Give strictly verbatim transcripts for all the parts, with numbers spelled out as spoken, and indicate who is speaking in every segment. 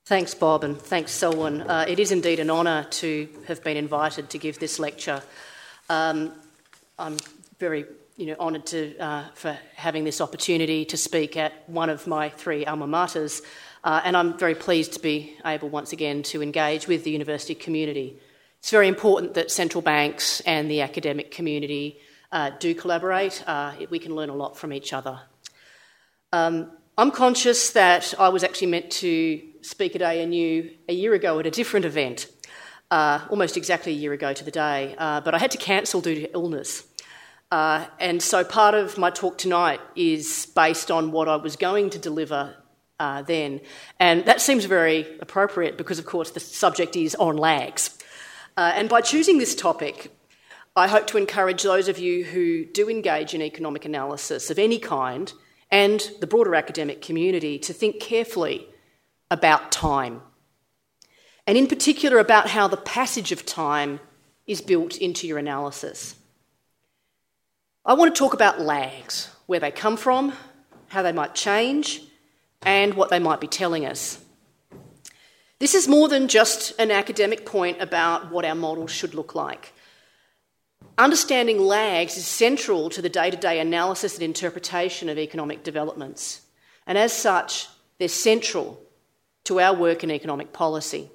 Speaker 1: Thanks, Bob, and thanks, Selwyn. Uh, it is indeed an honour to have been invited to give this lecture. Um, I'm very you know, honoured to, uh, for having this opportunity to speak at one of my three alma maters, uh, and I'm very pleased to be able once again to engage with the university community. It's very important that central banks and the academic community uh, do collaborate. Uh, we can learn a lot from each other. Um, I'm conscious that I was actually meant to speak at A N U a year ago at a different event, uh, almost exactly a year ago to the day, uh, but I had to cancel due to illness. Uh, and so part of my talk tonight is based on what I was going to deliver uh, then. And that seems very appropriate because, of course, the subject is on lags. Uh, and by choosing this topic, I hope to encourage those of you who do engage in economic analysis of any kind and the broader academic community to think carefully about time, and in particular about how the passage of time is built into your analysis. I want to talk about lags, where they come from, how they might change, and what they might be telling us. This is more than just an academic point about what our models should look like. Understanding lags is central to the day-to-day analysis and interpretation of economic developments, and as such, they're central to our work in economic policy.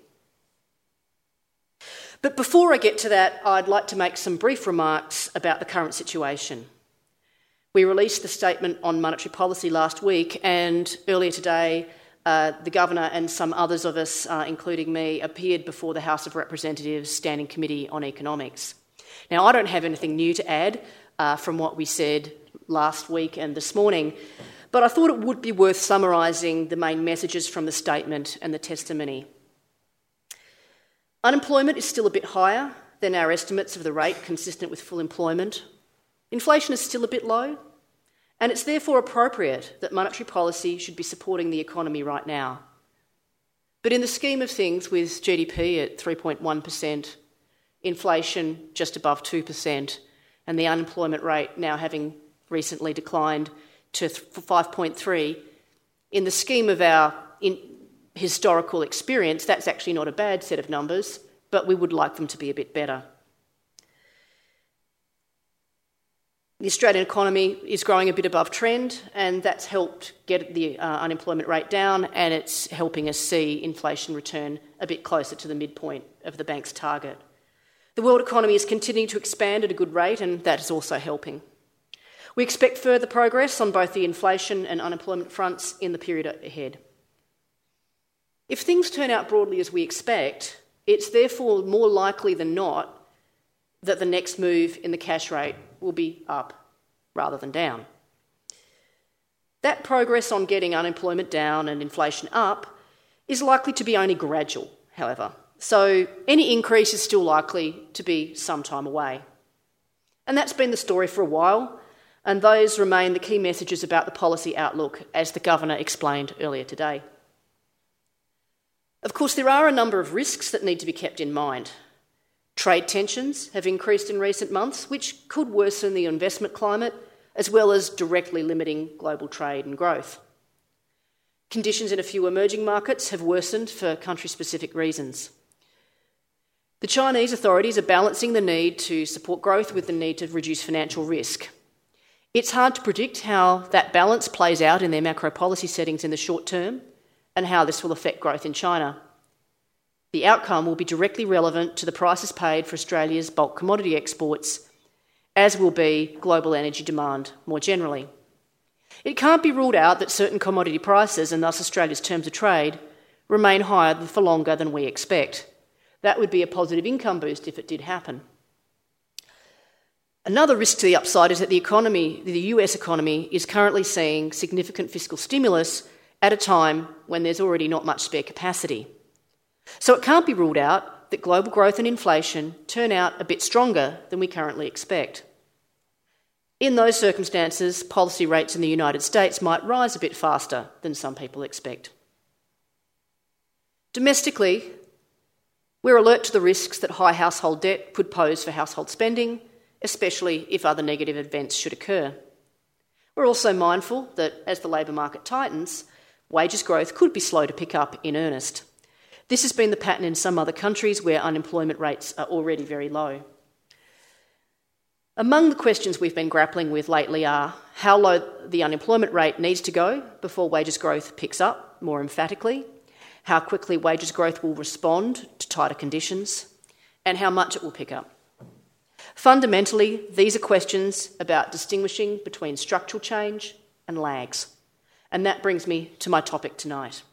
Speaker 1: But before I get to that, I'd like to make some brief remarks about the current situation. We released the statement on monetary policy last week, and earlier today, uh, the Governor and some others of us, uh, including me, appeared before the House of Representatives Standing Committee on Economics. Now, I don't have anything new to add uh, from what we said last week and this morning, but I thought it would be worth summarising the main messages from the statement and the testimony. Unemployment is still a bit higher than our estimates of the rate consistent with full employment. Inflation is still a bit low, and it's therefore appropriate that monetary policy should be supporting the economy right now. But in the scheme of things, with G D P at three point one percent, inflation just above two percent, and the unemployment rate now having recently declined to five point three, in the scheme of our in historical experience, that's actually not a bad set of numbers, but we would like them to be a bit better. The Australian economy is growing a bit above trend, and that's helped get the uh, unemployment rate down, and it's helping us see inflation return a bit closer to the midpoint of the bank's target. The world economy is continuing to expand at a good rate, and that is also helping. We expect further progress on both the inflation and unemployment fronts in the period ahead. If things turn out broadly as we expect, it's therefore more likely than not that the next move in the cash rate will be up rather than down. That progress on getting unemployment down and inflation up is likely to be only gradual, however. So any increase is still likely to be some time away. And that's been the story for a while, and those remain the key messages about the policy outlook, as the Governor explained earlier today. Of course, there are a number of risks that need to be kept in mind. Trade tensions have increased in recent months, which could worsen the investment climate, as well as directly limiting global trade and growth. Conditions in a few emerging markets have worsened for country-specific reasons. The Chinese authorities are balancing the need to support growth with the need to reduce financial risk. It's hard to predict how that balance plays out in their macro policy settings in the short term and how this will affect growth in China. The outcome will be directly relevant to the prices paid for Australia's bulk commodity exports, as will be global energy demand more generally. It can't be ruled out that certain commodity prices, and thus Australia's terms of trade, remain higher for longer than we expect. That would be a positive income boost if it did happen. Another risk to the upside is that the economy, the U S economy, is currently seeing significant fiscal stimulus at a time when there's already not much spare capacity. So it can't be ruled out that global growth and inflation turn out a bit stronger than we currently expect. In those circumstances, policy rates in the United States might rise a bit faster than some people expect. Domestically, we're alert to the risks that high household debt could pose for household spending, especially if other negative events should occur. We're also mindful that as the labour market tightens, wages growth could be slow to pick up in earnest. This has been the pattern in some other countries where unemployment rates are already very low. Among the questions we've been grappling with lately are how low the unemployment rate needs to go before wages growth picks up more emphatically, how quickly wages growth will respond to tighter conditions, and how much it will pick up. Fundamentally, these are questions about distinguishing between structural change and lags. And that brings me to my topic tonight.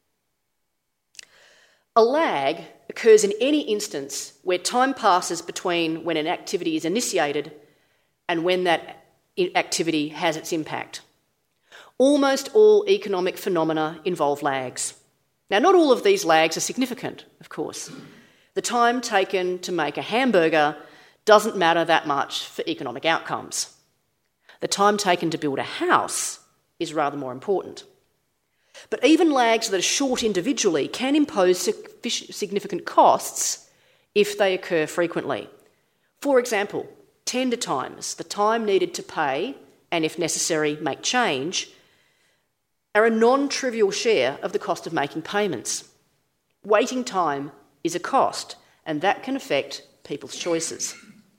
Speaker 1: A lag occurs in any instance where time passes between when an activity is initiated and when that activity has its impact. Almost all economic phenomena involve lags. Now, not all of these lags are significant, of course. The time taken to make a hamburger doesn't matter that much for economic outcomes. The time taken to build a house is rather more important. But even lags that are short individually can impose significant costs if they occur frequently. For example, tender times, the time needed to pay and, if necessary, make change, are a non-trivial share of the cost of making payments. Waiting time is a cost, and that can affect people's choices.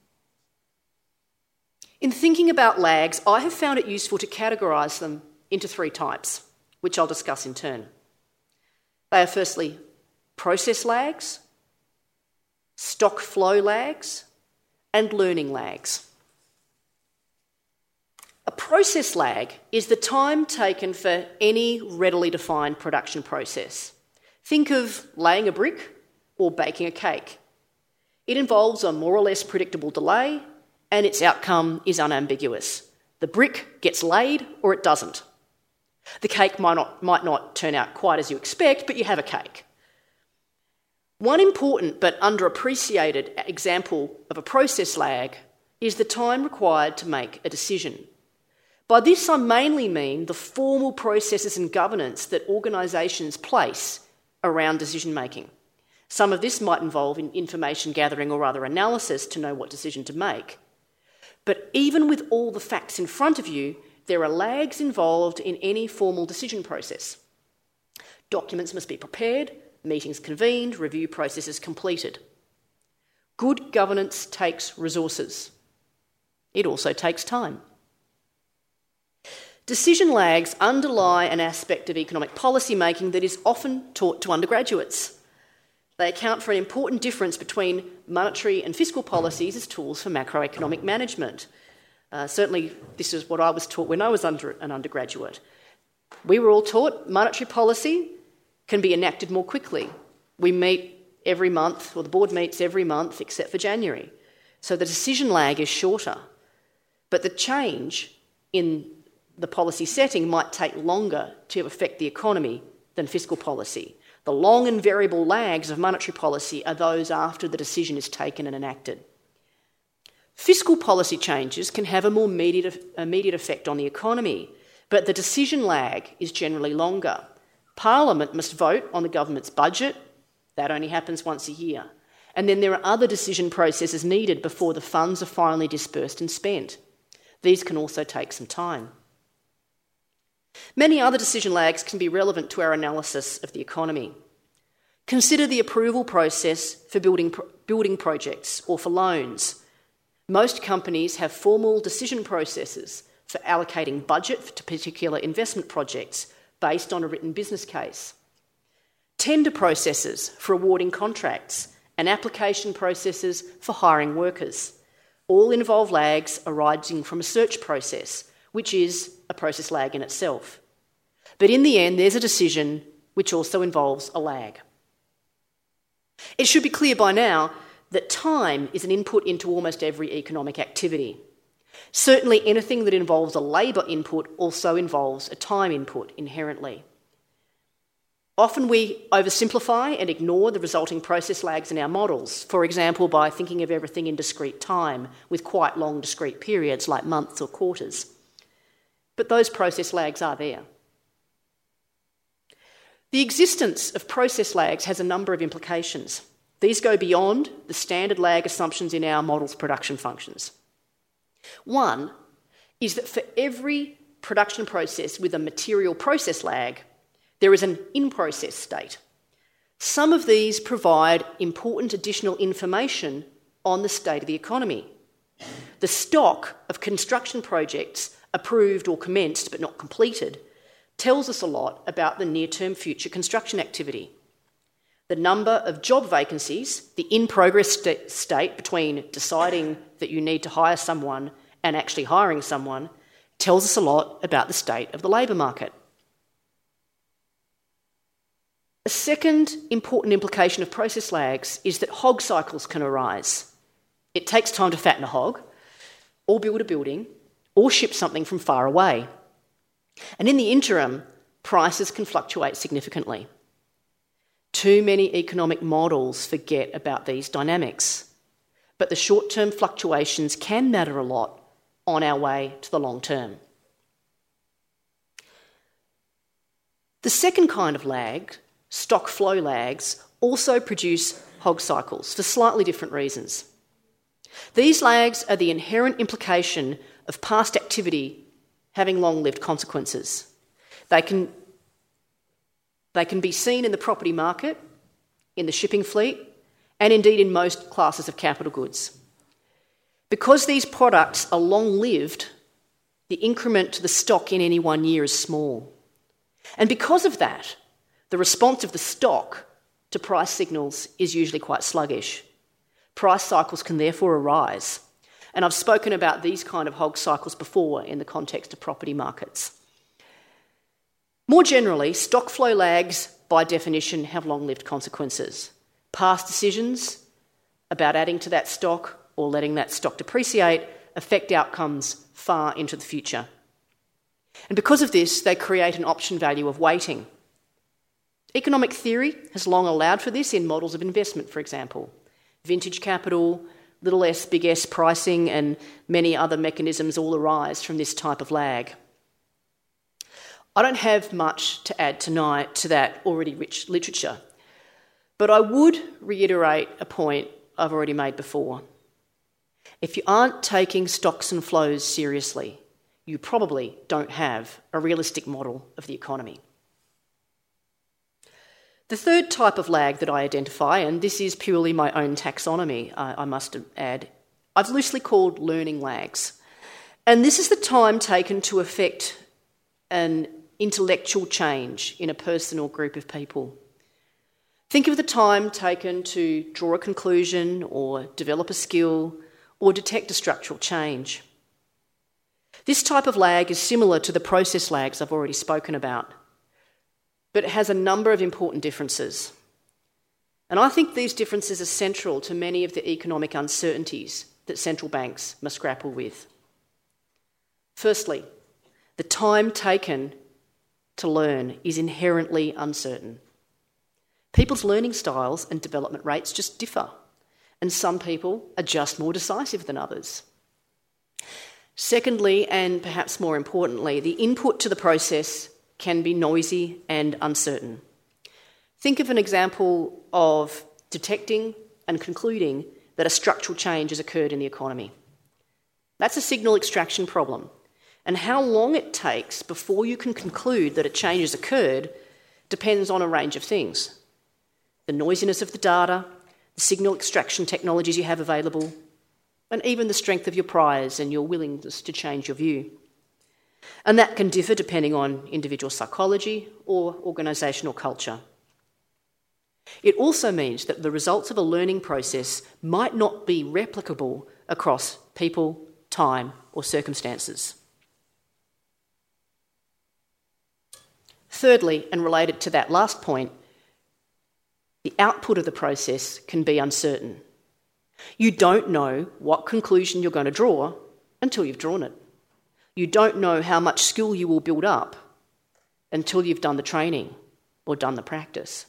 Speaker 1: In thinking about lags, I have found it useful to categorise them into three types, which I'll discuss in turn. They are firstly process lags, stock flow lags, and learning lags. A process lag is the time taken for any readily defined production process. Think of laying a brick or baking a cake. It involves a more or less predictable delay, and its outcome is unambiguous. The brick gets laid or it doesn't. The cake might not, might not turn out quite as you expect, but you have a cake. One important but underappreciated example of a process lag is the time required to make a decision. By this, I mainly mean the formal processes and governance that organisations place around decision-making. Some of this might involve information gathering or other analysis to know what decision to make. But even with all the facts in front of you, there are lags involved in any formal decision process. Documents must be prepared, meetings convened, review processes completed. Good governance takes resources. It also takes time. Decision lags underlie an aspect of economic policy making that is often taught to undergraduates. They account for an important difference between monetary and fiscal policies as tools for macroeconomic management. Uh, certainly, this is what I was taught when I was under an undergraduate. We were all taught monetary policy can be enacted more quickly. We meet every month, or the board meets every month except for January. So the decision lag is shorter. But the change in the policy setting might take longer to affect the economy than fiscal policy. The long and variable lags of monetary policy are those after the decision is taken and enacted. Fiscal policy changes can have a more immediate, immediate effect on the economy, but the decision lag is generally longer. Parliament must vote on the government's budget. That only happens once a year. And then there are other decision processes needed before the funds are finally dispersed and spent. These can also take some time. Many other decision lags can be relevant to our analysis of the economy. Consider the approval process for building, building projects or for loans. Most companies have formal decision processes for allocating budget to particular investment projects based on a written business case. Tender processes for awarding contracts and application processes for hiring workers all involve lags arising from a search process, which is a process lag in itself. But in the end, there's a decision which also involves a lag. It should be clear by now that time is an input into almost every economic activity. Certainly anything that involves a labour input also involves a time input inherently. Often we oversimplify and ignore the resulting process lags in our models, for example by thinking of everything in discrete time with quite long discrete periods like months or quarters. But those process lags are there. The existence of process lags has a number of implications. These go beyond the standard lag assumptions in our model's production functions. One is that for every production process with a material process lag, there is an in-process state. Some of these provide important additional information on the state of the economy. The stock of construction projects approved or commenced but not completed tells us a lot about the near-term future construction activity. The number of job vacancies, the in-progress st- state between deciding that you need to hire someone and actually hiring someone, tells us a lot about the state of the labour market. A second important implication of process lags is that hog cycles can arise. It takes time to fatten a hog, or build a building, or ship something from far away. And in the interim, prices can fluctuate significantly. Too many economic models forget about these dynamics, but the short-term fluctuations can matter a lot on our way to the long term. The second kind of lag, stock flow lags, also produce hog cycles for slightly different reasons. These lags are the inherent implication of past activity having long-lived consequences. They can, they can be seen in the property market, in the shipping fleet, and indeed in most classes of capital goods. Because these products are long-lived, the increment to the stock in any one year is small. And because of that, the response of the stock to price signals is usually quite sluggish. Price cycles can therefore arise. And I've spoken about these kind of hog cycles before in the context of property markets. More generally, stock flow lags, by definition, have long-lived consequences. Past decisions about adding to that stock or letting that stock depreciate affect outcomes far into the future. And because of this, they create an option value of waiting. Economic theory has long allowed for this in models of investment, for example. Vintage capital, little s, big S pricing, and many other mechanisms all arise from this type of lag. I don't have much to add tonight to that already rich literature, but I would reiterate a point I've already made before. If you aren't taking stocks and flows seriously, you probably don't have a realistic model of the economy. The third type of lag that I identify, and this is purely my own taxonomy, I, I must add, I've loosely called learning lags. And this is the time taken to effect an intellectual change in a person or group of people. Think of the time taken to draw a conclusion or develop a skill or detect a structural change. This type of lag is similar to the process lags I've already spoken about, but it has a number of important differences. And I think these differences are central to many of the economic uncertainties that central banks must grapple with. Firstly, the time taken to learn is inherently uncertain. People's learning styles and development rates just differ, and some people are just more decisive than others. Secondly, and perhaps more importantly, the input to the process can be noisy and uncertain. Think of an example of detecting and concluding that a structural change has occurred in the economy. That's a signal extraction problem, and how long it takes before you can conclude that a change has occurred depends on a range of things. The noisiness of the data, the signal extraction technologies you have available, and even the strength of your priors and your willingness to change your view. And that can differ depending on individual psychology or organisational culture. It also means that the results of a learning process might not be replicable across people, time, or circumstances. Thirdly, and related to that last point, the output of the process can be uncertain. You don't know what conclusion you're going to draw until you've drawn it. You don't know how much skill you will build up until you've done the training or done the practice.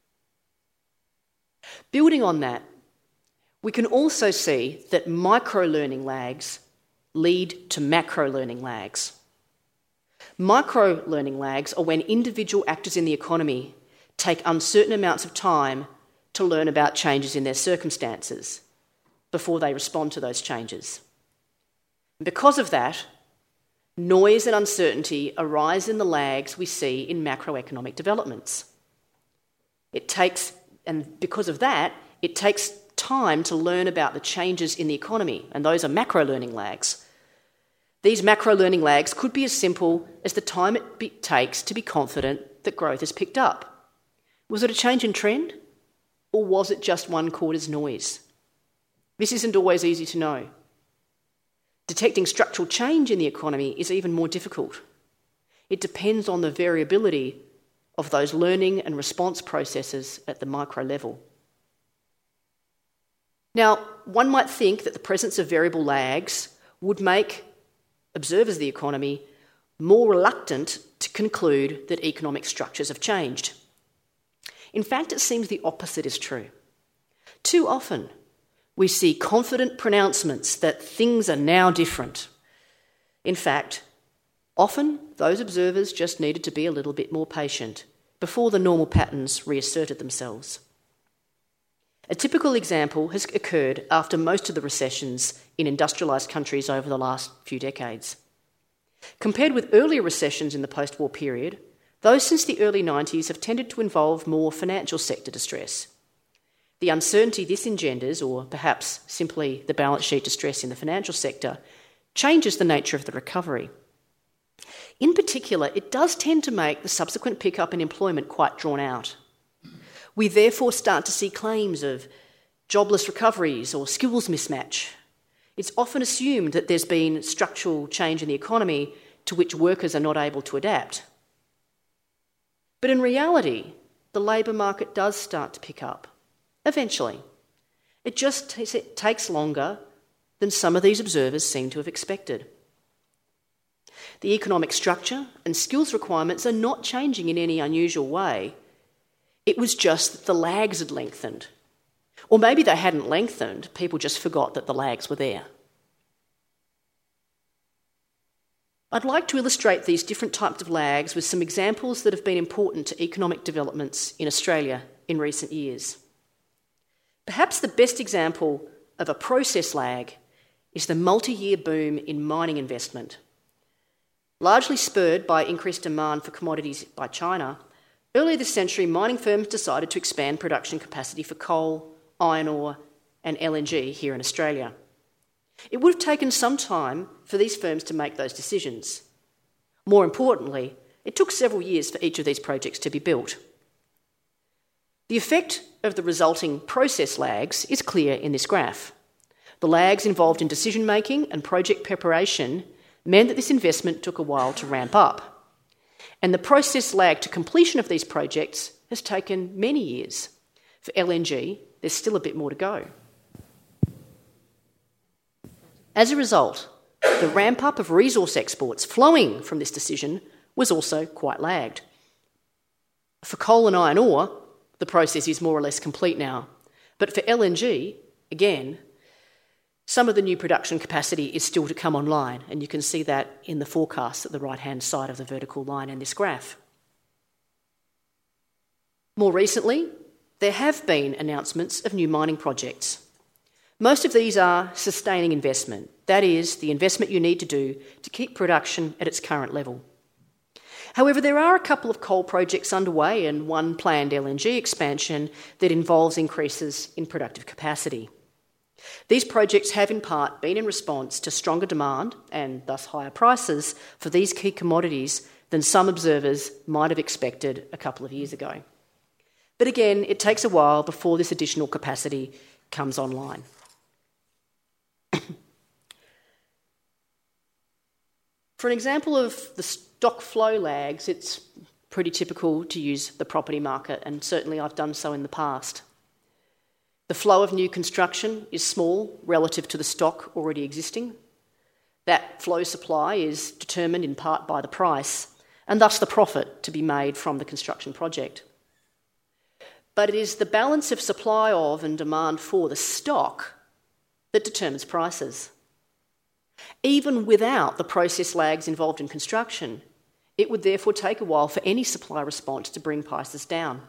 Speaker 1: Building on that, we can also see that micro-learning lags lead to macro-learning lags. Micro-learning lags are when individual actors in the economy take uncertain amounts of time to learn about changes in their circumstances before they respond to those changes. Because of that, noise and uncertainty arise in the lags we see in macroeconomic developments. It takes, and because of that, it takes time to learn about the changes in the economy, and those are macro learning lags. These macro learning lags could be as simple as the time it be- takes to be confident that growth has picked up. Was it a change in trend, or was it just one quarter's noise? This isn't always easy to know. Detecting structural change in the economy is even more difficult. It depends on the variability of those learning and response processes at the micro level. Now, one might think that the presence of variable lags would make observers of the economy more reluctant to conclude that economic structures have changed. In fact, it seems the opposite is true. Too often, we see confident pronouncements that things are now different. In fact, often those observers just needed to be a little bit more patient before the normal patterns reasserted themselves. A typical example has occurred after most of the recessions in industrialised countries over the last few decades. Compared with earlier recessions in the post-war period, those since the early nineties have tended to involve more financial sector distress. The uncertainty this engenders, or perhaps simply the balance sheet distress in the financial sector, changes the nature of the recovery. In particular, it does tend to make the subsequent pickup in employment quite drawn out. We therefore start to see claims of jobless recoveries or skills mismatch. It's often assumed that there's been structural change in the economy to which workers are not able to adapt. But in reality, the labour market does start to pick up, eventually. It just t- it takes longer than some of these observers seem to have expected. The economic structure and skills requirements are not changing in any unusual way. It was just that the lags had lengthened. Or maybe they hadn't lengthened, people just forgot that the lags were there. I'd like to illustrate these different types of lags with some examples that have been important to economic developments in Australia in recent years. Perhaps the best example of a process lag is the multi-year boom in mining investment. Largely spurred by increased demand for commodities by China, earlier this century mining firms decided to expand production capacity for coal, iron ore and L N G here in Australia. It would have taken some time for these firms to make those decisions. More importantly, it took several years for each of these projects to be built. The effect of the resulting process lags is clear in this graph. The lags involved in decision-making and project preparation meant that this investment took a while to ramp up. And the process lag to completion of these projects has taken many years. For L N G, there's still a bit more to go. As a result, the ramp-up of resource exports flowing from this decision was also quite lagged. For coal and iron ore, the process is more or less complete now. But for L N G, again, some of the new production capacity is still to come online, and you can see that in the forecast at the right-hand side of the vertical line in this graph. More recently, there have been announcements of new mining projects. Most of these are sustaining investment, that is, the investment you need to do to keep production at its current level. However, there are a couple of coal projects underway and one planned L N G expansion that involves increases in productive capacity. These projects have in part been in response to stronger demand and thus higher prices for these key commodities than some observers might have expected a couple of years ago. But again, it takes a while before this additional capacity comes online. For an example of the stock flow lags, it's pretty typical to use the property market, and certainly I've done so in the past. The flow of new construction is small relative to the stock already existing. That flow supply is determined in part by the price, and thus the profit to be made from the construction project. But it is the balance of supply of and demand for the stock that determines prices. Even without the process lags involved in construction, it would therefore take a while for any supply response to bring prices down.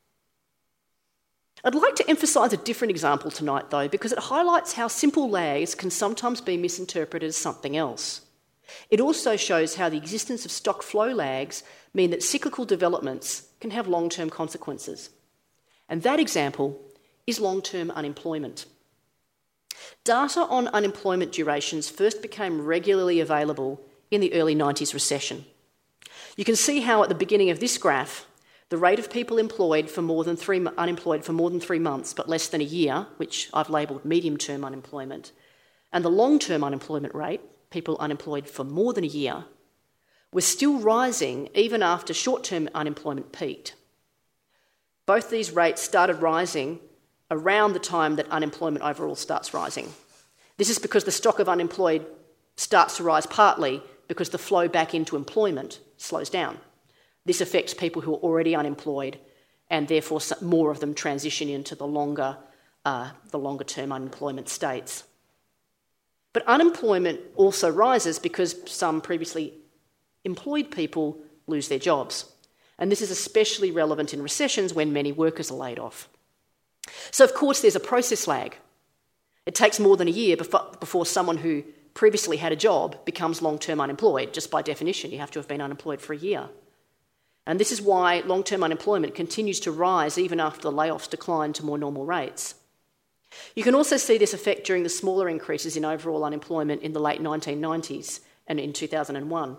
Speaker 1: I'd like to emphasise a different example tonight, though, because it highlights how simple lags can sometimes be misinterpreted as something else. It also shows how the existence of stock flow lags mean that cyclical developments can have long-term consequences. And that example is long-term unemployment. Data on unemployment durations first became regularly available in the early nineties recession. You can see how at the beginning of this graph, the rate of people employed for more than three, unemployed for more than three months but less than a year, which I've labelled medium-term unemployment, and the long-term unemployment rate, people unemployed for more than a year, was still rising even after short-term unemployment peaked. Both these rates started rising around the time that unemployment overall starts rising. This is because the stock of unemployed starts to rise partly because the flow back into employment slows down. This affects people who are already unemployed, and therefore more of them transition into the longer, uh, the longer-term unemployment states. But unemployment also rises because some previously employed people lose their jobs. And this is especially relevant in recessions when many workers are laid off. So, of course, there's a process lag. It takes more than a year before, before someone who previously had a job becomes long-term unemployed. Just by definition, you have to have been unemployed for a year. And this is why long-term unemployment continues to rise even after the layoffs decline to more normal rates. You can also see this effect during the smaller increases in overall unemployment in the late nineteen nineties and in two thousand one.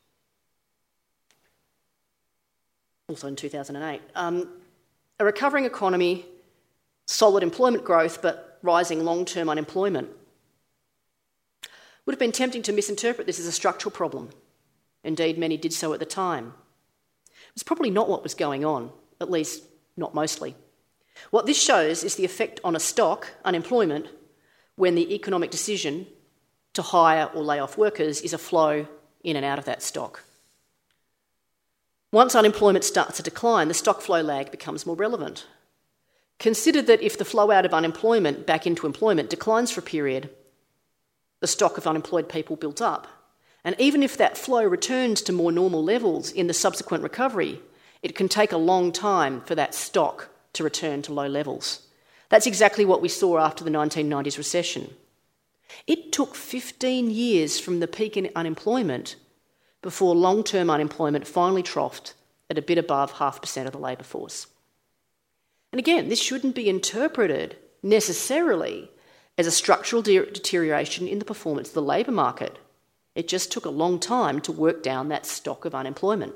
Speaker 1: Also in two thousand eight. Um, a recovering economy, solid employment growth, but rising long-term unemployment would have been tempting to misinterpret this as a structural problem. Indeed, many did so at the time. It was probably not what was going on, at least not mostly. What this shows is the effect on a stock, unemployment, when the economic decision to hire or lay off workers is a flow in and out of that stock. Once unemployment starts to decline, the stock flow lag becomes more relevant. Consider that if the flow out of unemployment back into employment declines for a period, the stock of unemployed people built up. And even if that flow returns to more normal levels in the subsequent recovery, it can take a long time for that stock to return to low levels. That's exactly what we saw after the nineteen nineties recession. It took fifteen years from the peak in unemployment before long-term unemployment finally troughed at a bit above half percent of the labour force. And again, this shouldn't be interpreted necessarily as a structural de- deterioration in the performance of the labour market. It just took a long time to work down that stock of unemployment.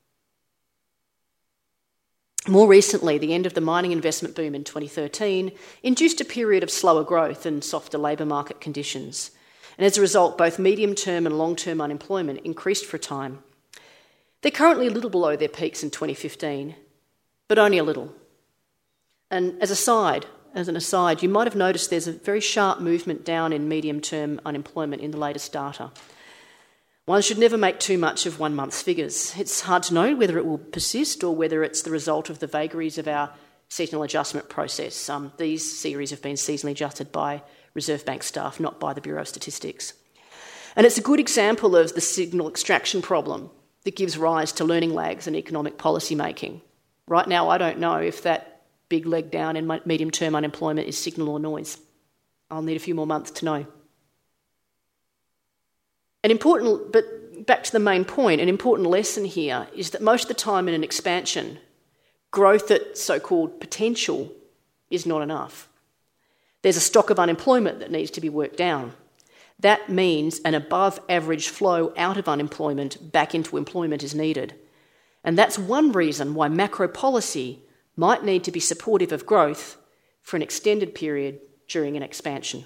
Speaker 1: More recently, the end of the mining investment boom in twenty thirteen induced a period of slower growth and softer labour market conditions. And as a result, both medium-term and long-term unemployment increased for a time. They're currently a little below their peaks in twenty fifteen, but only a little. And as a side, as an aside, you might have noticed there's a very sharp movement down in medium-term unemployment in the latest data. One should never make too much of one month's figures. It's hard to know whether it will persist or whether it's the result of the vagaries of our seasonal adjustment process. Um, these series have been seasonally adjusted by Reserve Bank staff, not by the Bureau of Statistics. And it's a good example of the signal extraction problem that gives rise to learning lags in economic policy making. Right now, I don't know if that big leg down in medium-term unemployment is signal or noise. I'll need a few more months to know. An important, but back to the main point, an important lesson here is that most of the time in an expansion, growth at so-called potential is not enough. There's a stock of unemployment that needs to be worked down. That means an above-average flow out of unemployment back into employment is needed. And that's one reason why macro policy might need to be supportive of growth for an extended period during an expansion.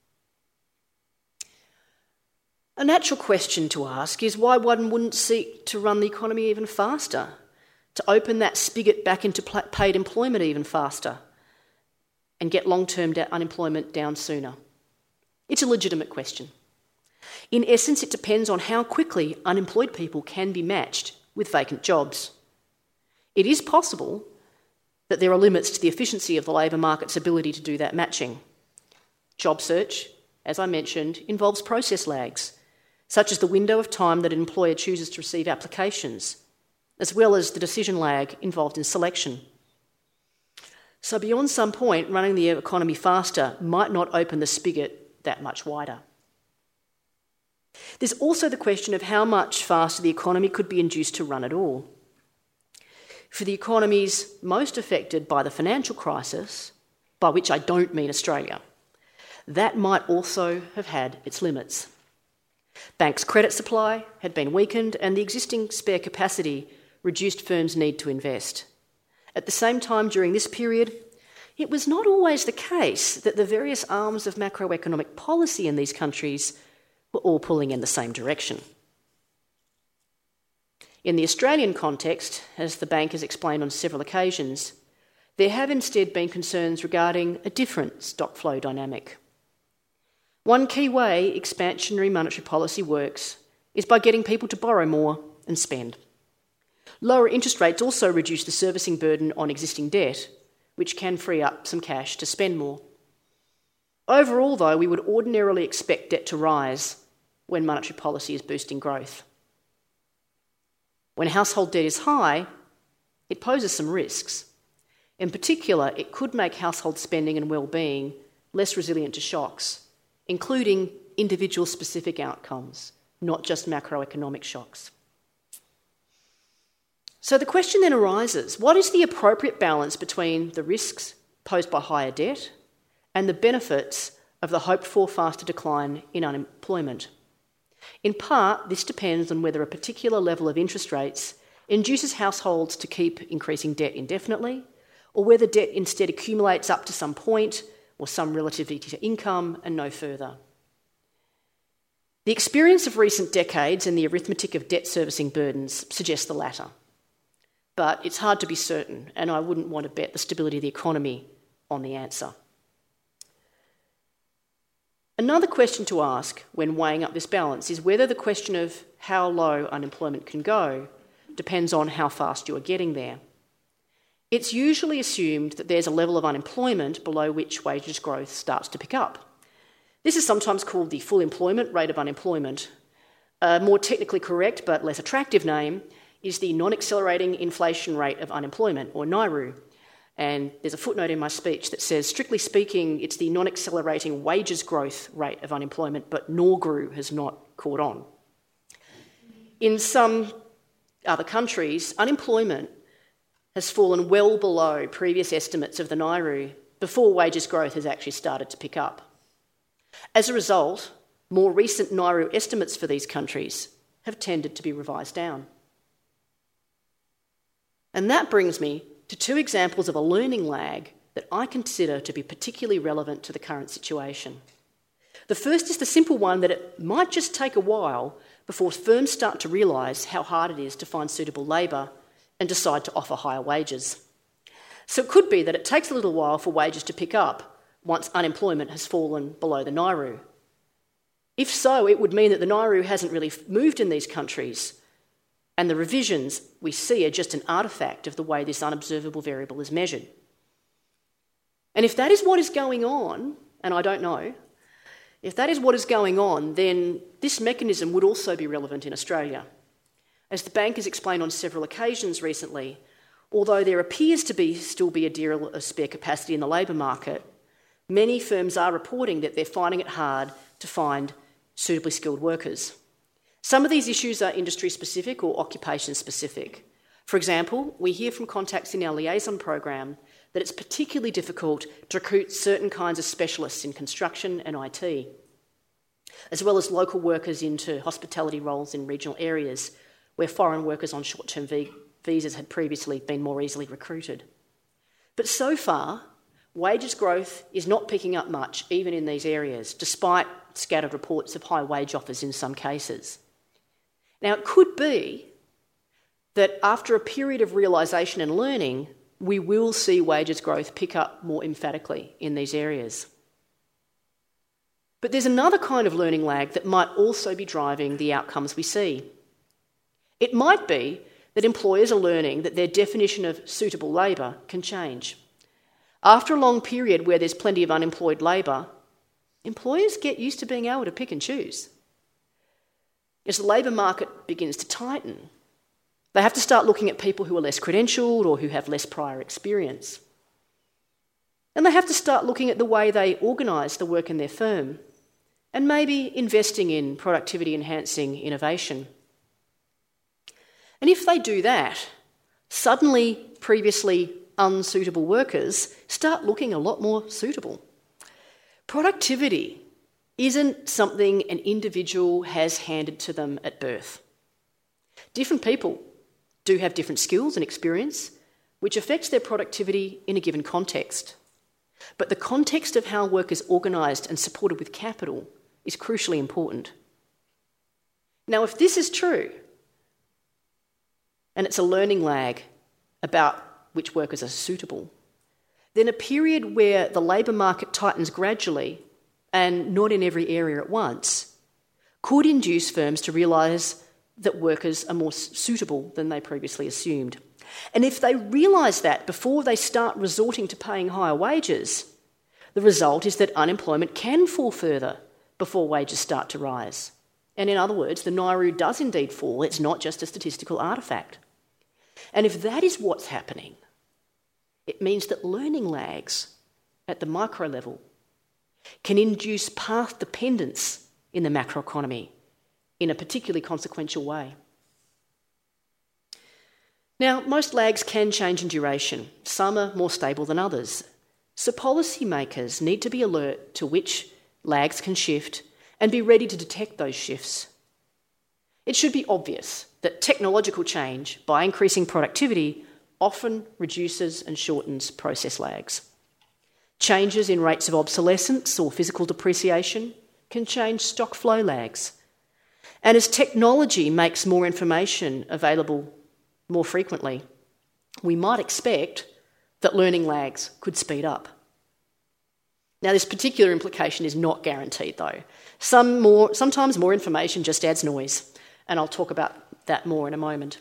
Speaker 1: A natural question to ask is why one wouldn't seek to run the economy even faster, to open that spigot back into paid employment even faster, and get long-term unemployment down sooner. It's a legitimate question. In essence, it depends on how quickly unemployed people can be matched with vacant jobs. It is possible that there are limits to the efficiency of the labour market's ability to do that matching. Job search, as I mentioned, involves process lags, such as the window of time that an employer chooses to receive applications, as well as the decision lag involved in selection. So beyond some point, running the economy faster might not open the spigot that much wider. There's also the question of how much faster the economy could be induced to run at all. for the economies most affected by the financial crisis, by which I don't mean Australia, that might also have had its limits. Banks' credit supply had been weakened and the existing spare capacity reduced firms' need to invest. At the same time, during this period, it was not always the case that the various arms of macroeconomic policy in these countries were all pulling in the same direction. In the Australian context, as the bank has explained on several occasions, there have instead been concerns regarding a different stock flow dynamic. One key way expansionary monetary policy works is by getting people to borrow more and spend. Lower interest rates also reduce the servicing burden on existing debt, which can free up some cash to spend more. Overall, though, we would ordinarily expect debt to rise when monetary policy is boosting growth. When household debt is high, it poses some risks. In particular, it could make household spending and well-being less resilient to shocks, including individual-specific outcomes, not just macroeconomic shocks. So the question then arises, what is the appropriate balance between the risks posed by higher debt and the benefits of the hoped-for faster decline in unemployment? In part, this depends on whether a particular level of interest rates induces households to keep increasing debt indefinitely, or whether debt instead accumulates up to some point or some relativity to income and no further. The experience of recent decades and the arithmetic of debt servicing burdens suggests the latter. But it's hard to be certain, and I wouldn't want to bet the stability of the economy on the answer. Another question to ask when weighing up this balance is whether the question of how low unemployment can go depends on how fast you are getting there. It's usually assumed that there's a level of unemployment below which wages growth starts to pick up. This is sometimes called the full employment rate of unemployment. A more technically correct but less attractive name is the non-accelerating inflation rate of unemployment, or N I R U. And there's a footnote in my speech that says, strictly speaking, it's the non-accelerating wages growth rate of unemployment, but N O R G R U has not caught on. In some other countries, unemployment has fallen well below previous estimates of the N I R U before wages growth has actually started to pick up. As a result, more recent N I R U estimates for these countries have tended to be revised down. And that brings me to two examples of a learning lag that I consider to be particularly relevant to the current situation. The first is the simple one that it might just take a while before firms start to realise how hard it is to find suitable labour and decide to offer higher wages. So it could be that it takes a little while for wages to pick up once unemployment has fallen below the N I R U. If so, it would mean that the N I R U hasn't really moved in these countries, and the revisions we see are just an artefact of the way this unobservable variable is measured. And if that is what is going on, and I don't know, if that is what is going on, then this mechanism would also be relevant in Australia. As the bank has explained on several occasions recently, although there appears to be still be a deal of spare capacity in the labour market, many firms are reporting that they're finding it hard to find suitably skilled workers. Some of these issues are industry-specific or occupation-specific. For example, we hear from contacts in our liaison program that it's particularly difficult to recruit certain kinds of specialists in construction and I T, as well as local workers into hospitality roles in regional areas where foreign workers on short-term vi- visas had previously been more easily recruited. But so far, wages growth is not picking up much even in these areas, despite scattered reports of high wage offers in some cases. Now, it could be that after a period of realisation and learning, we will see wages growth pick up more emphatically in these areas. But there's another kind of learning lag that might also be driving the outcomes we see. It might be that employers are learning that their definition of suitable labour can change. After a long period where there's plenty of unemployed labour, employers get used to being able to pick and choose. As the labour market begins to tighten, they have to start looking at people who are less credentialed or who have less prior experience. And they have to start looking at the way they organise the work in their firm and maybe investing in productivity-enhancing innovation. And if they do that, Suddenly, previously unsuitable workers start looking a lot more suitable. Productivity isn't something an individual has handed to them at birth. Different people do have different skills and experience, which affects their productivity in a given context. But the context of how work is organised and supported with capital is crucially important. Now, if this is true, and it's a learning lag about which workers are suitable, then a period where the labour market tightens gradually, and not in every area at once, could induce firms to realise that workers are more suitable than they previously assumed. And if they realise that before they start resorting to paying higher wages, the result is that unemployment can fall further before wages start to rise. And in other words, the Nauru does indeed fall. It's not just a statistical artefact. And if that is what's happening, it means that learning lags at the micro level can induce path dependence in the macroeconomy in a particularly consequential way. Now, most lags can change in duration. Some are more stable than others. So policymakers need to be alert to which lags can shift and be ready to detect those shifts. It should be obvious that technological change, by increasing productivity, often reduces and shortens process lags. Changes in rates of obsolescence or physical depreciation can change stock flow lags. And as technology makes more information available more frequently, we might expect that learning lags could speed up. Now, this particular implication is not guaranteed, though. Some more, sometimes more information just adds noise, and I'll talk about that more in a moment.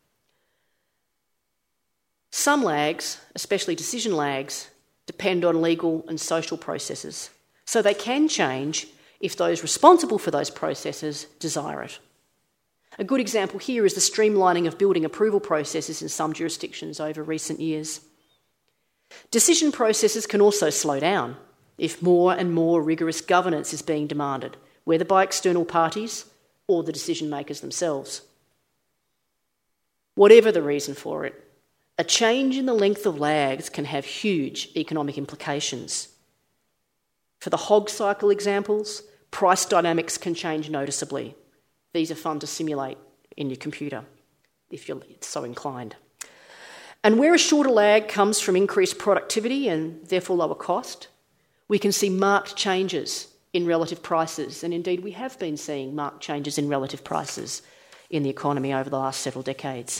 Speaker 1: Some lags, especially decision lags, depend on legal and social processes, so they can change if those responsible for those processes desire it. A good example here is the streamlining of building approval processes in some jurisdictions over recent years. Decision processes can also slow down if more and more rigorous governance is being demanded, whether by external parties or the decision makers themselves. Whatever the reason for it, a change in the length of lags can have huge economic implications. For the hog cycle examples, price dynamics can change noticeably. These are fun to simulate in your computer, if you're so inclined. And where a shorter lag comes from increased productivity and therefore lower cost, we can see marked changes in relative prices, and indeed we have been seeing marked changes in relative prices in the economy over the last several decades.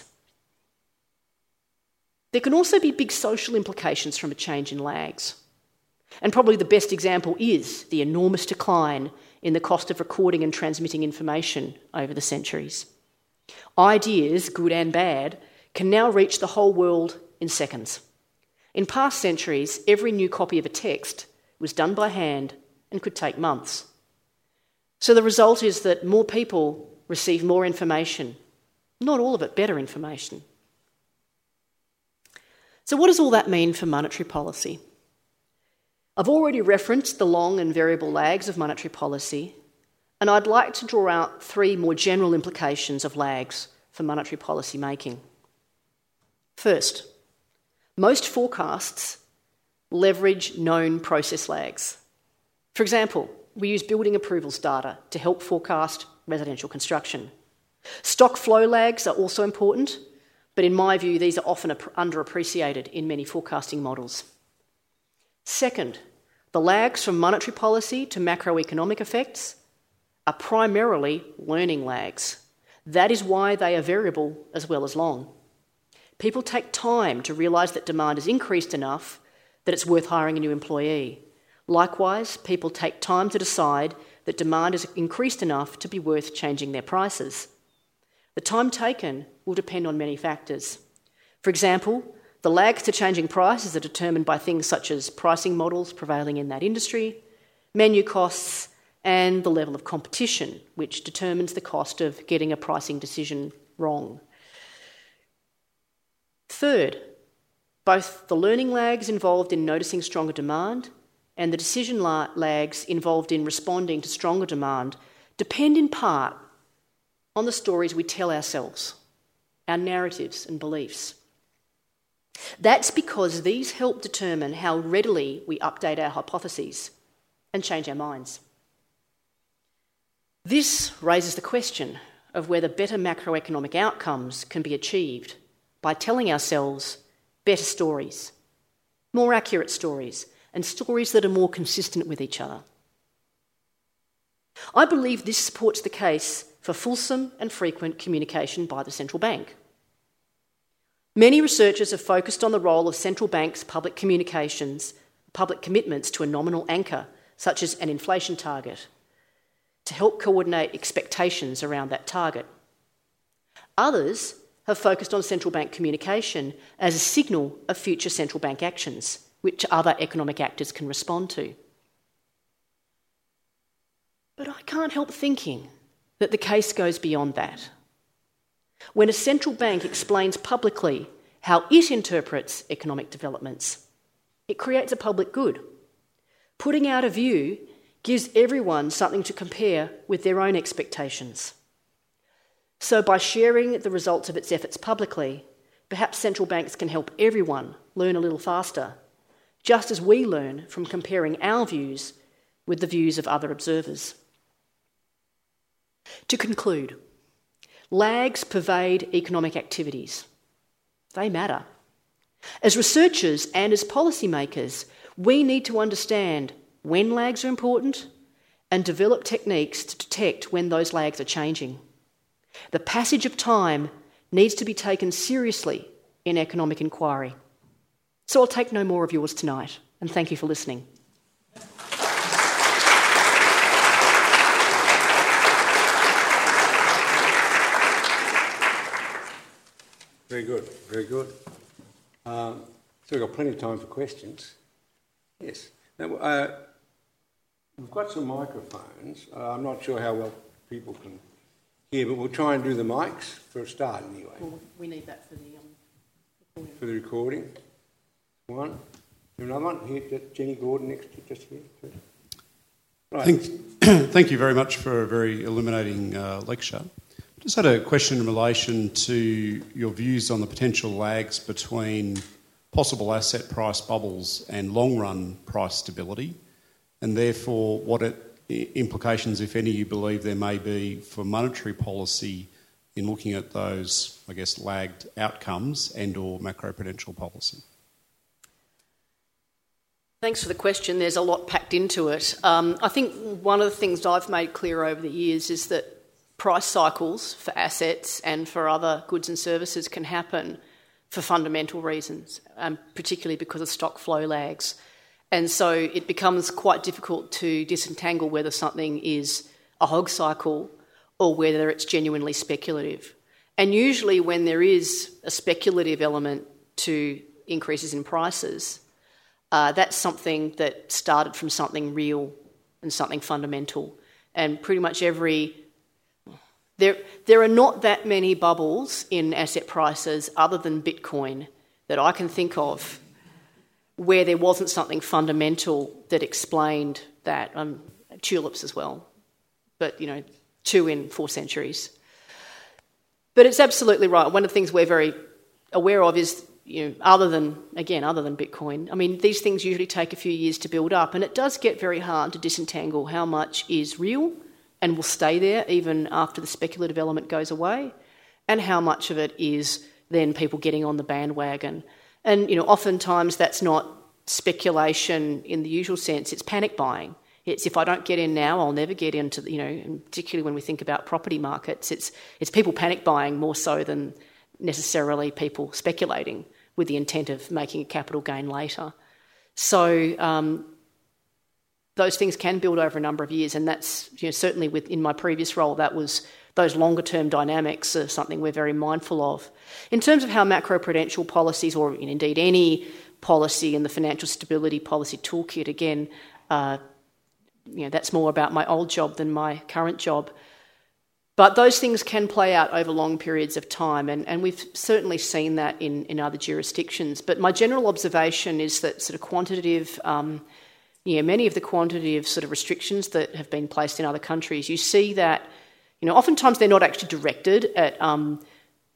Speaker 1: There can also be big social implications from a change in lags. And probably the best example is the enormous decline in the cost of recording and transmitting information over the centuries. Ideas, good and bad, can now reach the whole world in seconds. In past centuries, every new copy of a text was done by hand and could take months. So the result is that more people receive more information, not all of it better information. So what does all that mean for monetary policy? I've already referenced the long and variable lags of monetary policy, and I'd like to draw out three more general implications of lags for monetary policy making. First, most forecasts leverage known process lags. For example, we use building approvals data to help forecast residential construction. Stock flow lags are also important, but in my view, these are often underappreciated in many forecasting models. Second, the lags from monetary policy to macroeconomic effects are primarily learning lags. That is why they are variable as well as long. People take time to realise that demand has increased enough that it's worth hiring a new employee. Likewise, people take time to decide that demand has increased enough to be worth changing their prices. The time taken will depend on many factors. For example, the lags to changing prices are determined by things such as pricing models prevailing in that industry, menu costs, and the level of competition, which determines the cost of getting a pricing decision wrong. Third, both the learning lags involved in noticing stronger demand and the decision lags involved in responding to stronger demand depend in part on the stories we tell ourselves, our narratives and beliefs. That's because these help determine how readily we update our hypotheses and change our minds. This raises the question of whether better macroeconomic outcomes can be achieved by telling ourselves better stories, more accurate stories, and stories that are more consistent with each other. I believe this supports the case for fulsome and frequent communication by the central bank. Many researchers have focused on the role of central banks' public communications, public commitments to a nominal anchor, such as an inflation target, to help coordinate expectations around that target. Others have focused on central bank communication as a signal of future central bank actions, which other economic actors can respond to. But I can't help thinking that the case goes beyond that. When a central bank explains publicly how it interprets economic developments, it creates a public good. Putting out a view gives everyone something to compare with their own expectations. So by sharing the results of its efforts publicly, perhaps central banks can help everyone learn a little faster, just as we learn from comparing our views with the views of other observers. To conclude, lags pervade economic activities. They matter. As researchers and as policymakers, we need to understand when lags are important and develop techniques to detect when those lags are changing. The passage of time needs to be taken seriously in economic inquiry. So I'll take no more of yours tonight, and thank you for listening.
Speaker 2: Very good, very good. Um, so we've got plenty of time for questions. Yes. Now, uh, we've got some microphones. Uh, I'm not sure how well people can hear, but we'll try and do the mics for a start anyway.
Speaker 1: Well, we need that for the um, recording.
Speaker 2: For the recording. One. Another one. Here, Jenny Gordon next to just here. Right.
Speaker 3: Thank, thank you very much for a very illuminating uh, lecture. Just had a question in relation to your views on the potential lags between possible asset price bubbles and long-run price stability, and therefore what it, implications, if any, you believe there may be for monetary policy in looking at those, I guess, lagged outcomes and or macroprudential policy.
Speaker 1: Thanks for the question. There's a lot packed into it. Um, I think one of the things I've made clear over the years is that price cycles for assets and for other goods and services can happen for fundamental reasons, um, particularly because of stock flow lags. And so it becomes quite difficult to disentangle whether something is a hog cycle or whether it's genuinely speculative. And usually when there is a speculative element to increases in prices, uh, that's something that started from something real and something fundamental. And pretty much every There, there are not that many bubbles in asset prices other than Bitcoin that I can think of where there wasn't something fundamental that explained that. Um, tulips as well, but, you know, two in four centuries. But it's absolutely right. One of the things we're very aware of is, you know, other than, again, other than Bitcoin, I mean, these things usually take a few years to build up, and it does get very hard to disentangle how much is real and will stay there even after the speculative element goes away, and how much of it is then people getting on the bandwagon. And, you know, oftentimes that's not speculation in the usual sense, it's panic buying. It's if I don't get in now, I'll never get into, the, you know, and particularly when we think about property markets, it's it's people panic buying more so than necessarily people speculating with the intent of making a capital gain later. So um, those things can build over a number of years, and that's, you know, certainly with, in my previous role, that was those longer term dynamics are something we're very mindful of. In terms of how macroprudential policies, or indeed any policy in the financial stability policy toolkit, again, uh, you know, that's more about my old job than my current job. But those things can play out over long periods of time, and, and we've certainly seen that in, in other jurisdictions. But my general observation is that sort of quantitative, um, yeah, many of the quantitative sort of restrictions that have been placed in other countries, you see that, you know, oftentimes they're not actually directed at um,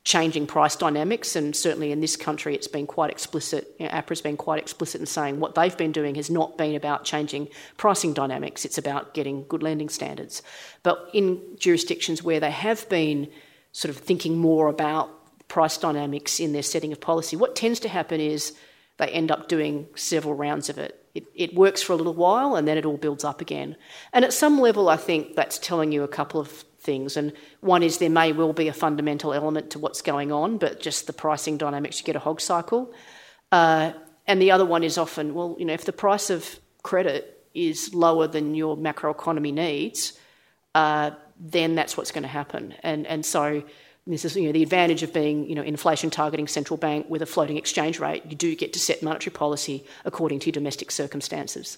Speaker 1: changing price dynamics, and certainly in this country it's been quite explicit. You know, APRA's been quite explicit in saying what they've been doing has not been about changing pricing dynamics, it's about getting good lending standards. But in jurisdictions where they have been sort of thinking more about price dynamics in their setting of policy, what tends to happen is they end up doing several rounds of it. It, it works for a little while and then it all builds up again. And at some level, I think that's telling you a couple of things. And one is there may well be a fundamental element to what's going on, but just the pricing dynamics, you get a hog cycle. Uh, and the other one is often, well, you know, if the price of credit is lower than your macroeconomy needs, uh, then that's what's going to happen. And and so this is, you know, the advantage of being, you know, inflation targeting central bank with a floating exchange rate. You do get to set monetary policy according to your domestic circumstances.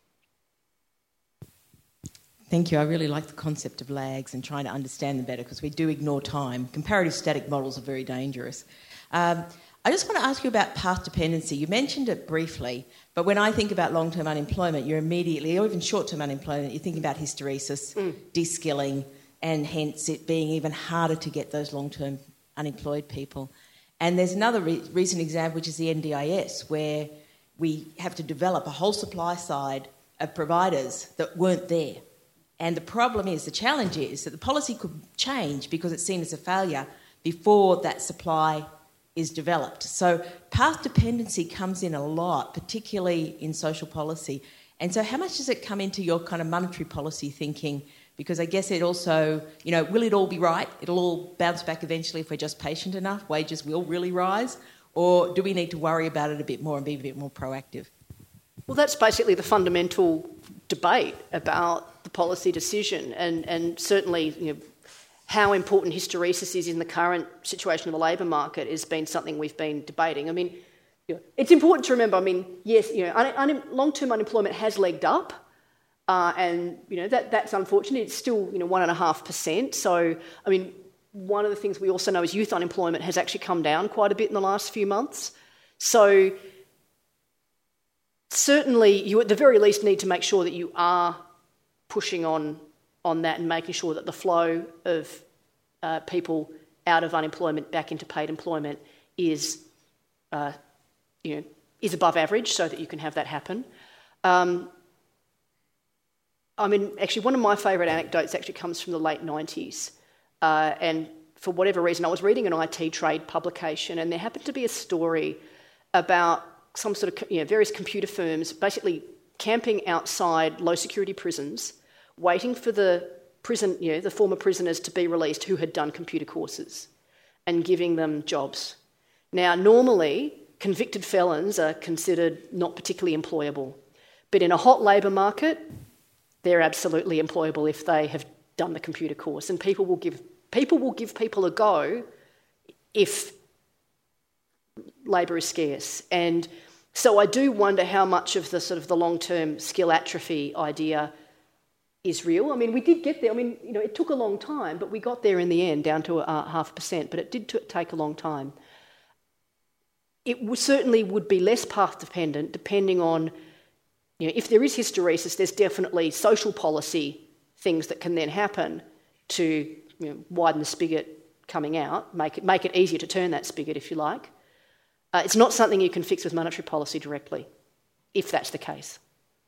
Speaker 4: Thank you. I really like the concept of lags and trying to understand them better, because we do ignore time. Comparative static models are very dangerous. Um, I just want to ask you about path dependency. You mentioned it briefly, but when I think about long-term unemployment, you're immediately, or even short-term unemployment, you're thinking about hysteresis, mm. de-skilling, and hence it being even harder to get those long-term unemployed people. And there's another re- recent example, which is the N D I S, where we have to develop a whole supply side of providers that weren't there. And the problem is, the challenge is that the policy could change because it's seen as a failure before that supply is developed. So path dependency comes in a lot, particularly in social policy. And so how much does it come into your kind of monetary policy thinking? Because I guess it also, you know, will it all be right? It'll all bounce back eventually if we're just patient enough. Wages will really rise. Or do we need to worry about it a bit more and be a bit more proactive?
Speaker 1: Well, that's basically the fundamental debate about the policy decision, and, and certainly, you know, how important hysteresis is in the current situation of the labour market has been something we've been debating. I mean, you know, it's important to remember, I mean, yes, you know, un- un- long-term unemployment has legged up, uh, and, you know, that that's unfortunate. It's still, you know, one and a half percent. So, I mean, one of the things we also know is youth unemployment has actually come down quite a bit in the last few months. So certainly you at the very least need to make sure that you are pushing on on that and making sure that the flow of uh, people out of unemployment back into paid employment is, uh, you know, is above average, so that you can have that happen. Um, I mean, actually, one of my favourite anecdotes actually comes from the late nineties, uh, and for whatever reason, I was reading an I T trade publication, and there happened to be a story about some sort of, you know, various computer firms basically camping outside low security prisons, waiting for the prison, you know, the former prisoners to be released who had done computer courses, and giving them jobs. Now, normally, convicted felons are considered not particularly employable, but in a hot labour market, they're absolutely employable if they have done the computer course, and people will give people will give people a go if labour is scarce. And so I do wonder how much of the sort of the long-term skill atrophy idea is real. I mean, we did get there. I mean, you know, it took a long time, but we got there in the end, down to a half a percent, but it did t- take a long time. It w- certainly would be less path dependent, depending on, you know, if there is hysteresis, there's definitely social policy things that can then happen to, you know, widen the spigot coming out, make it make it easier to turn that spigot, if you like. Uh, it's not something you can fix with monetary policy directly, if that's the case.